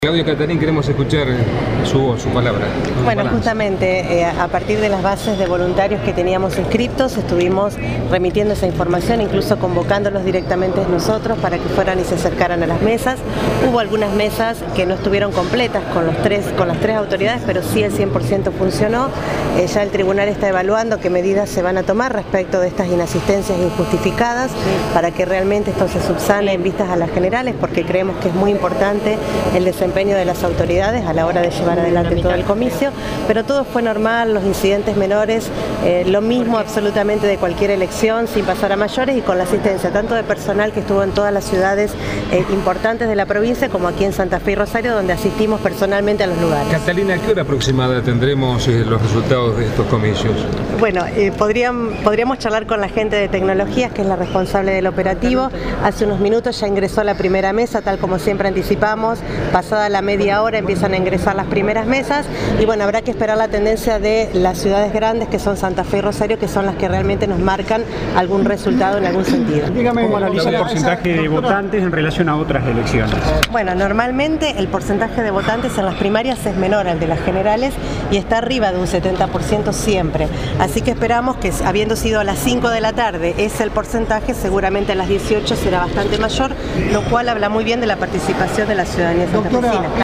Claudia Catarín, queremos escuchar su voz, su palabra. Bueno, justamente a partir de las bases de voluntarios que teníamos inscriptos, estuvimos remitiendo esa información, incluso convocándolos directamente nosotros para que fueran y se acercaran a las mesas. Hubo algunas mesas que no estuvieron completas con las tres autoridades, pero sí el 100% funcionó. Ya el tribunal está evaluando qué medidas se van a tomar respecto de estas inasistencias injustificadas para que realmente esto se subsane en vistas a las generales, porque creemos que es muy importante el desempeño de las autoridades a la hora de llevar adelante todo el comicio, pero todo fue normal, los incidentes menores, lo mismo absolutamente de cualquier elección, sin pasar a mayores y con la asistencia tanto de personal que estuvo en todas las ciudades importantes de la provincia como aquí en Santa Fe y Rosario, donde asistimos personalmente a los lugares. Catalina, ¿a qué hora aproximada tendremos los resultados de estos comicios? Bueno, podríamos charlar con la gente de tecnologías, que es la responsable del operativo. Hace unos minutos ya ingresó a la primera mesa, tal como siempre anticipamos. Pasada la media hora empiezan a ingresar las primeras mesas y bueno, habrá que esperar la tendencia de las ciudades grandes, que son Santa Fe y Rosario, que son las que realmente nos marcan algún resultado en algún sentido. Dígame, ¿cómo analiza el porcentaje de votantes en relación a otras elecciones? Bueno, normalmente el porcentaje de votantes en las primarias es menor al de las generales y está arriba de un 70% siempre. Así que esperamos que, habiendo sido a las 5 de la tarde, ese el porcentaje, seguramente a las 18 será bastante mayor, lo cual habla muy bien de la participación de la ciudadanía santafesina.